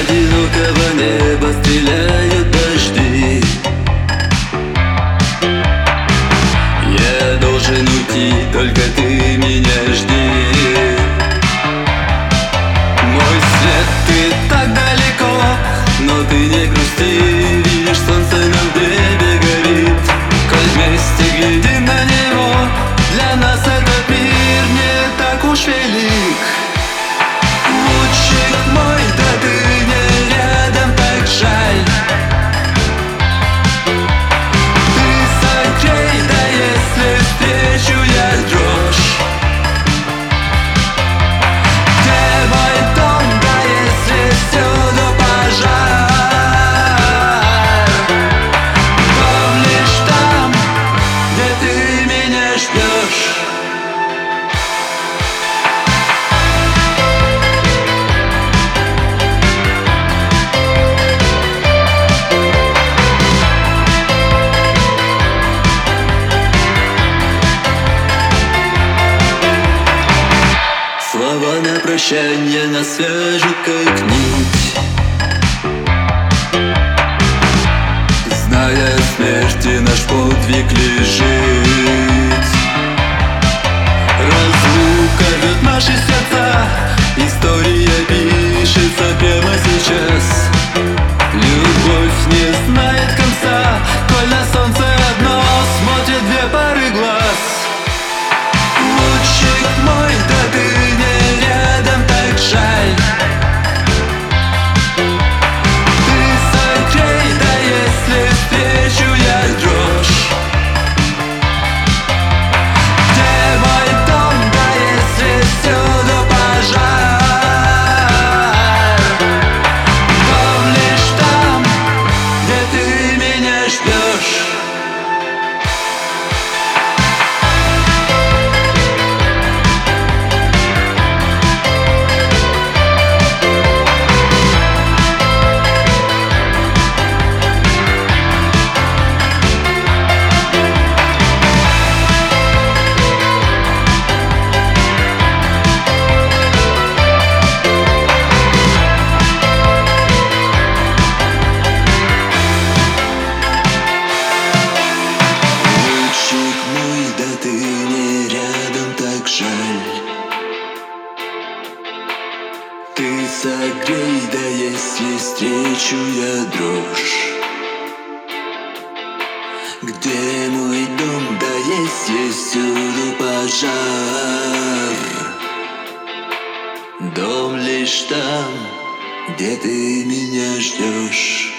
одинокого неба стреляют дожди. Я должен уйти, только ты меня жди. Мой свет, ты так далеко, но ты не грусти. Видишь, солнце на небе горит. Коль вместе глядим на него, для нас этот мир не так уж велик. Лучик мой, да ты не рядом, так жаль. Ты согрей, да если встречу я дрожь. Где мой дом, да если всюду пожар. Дом лишь там, где ты меня ждешь. Слова на прощанье нас свяжут, как нить. Зная смерти, наш подвиг лежит. Разлука рвет наши сердца, история пишется прямо сейчас. Любовь не знает конца, коль на солнце одно смотрят две пары глаз. Лучик мой, да ты не рядом, так жаль. Ты согрей, да если встречу я дрожь. Где мой дом, да если всюду пожар. Дом лишь там, где ты меня ждешь. Ты согрей, да если встречу я дрожь. Где мой дом, да если всюду пожар. Дом лишь там, где ты меня ждешь.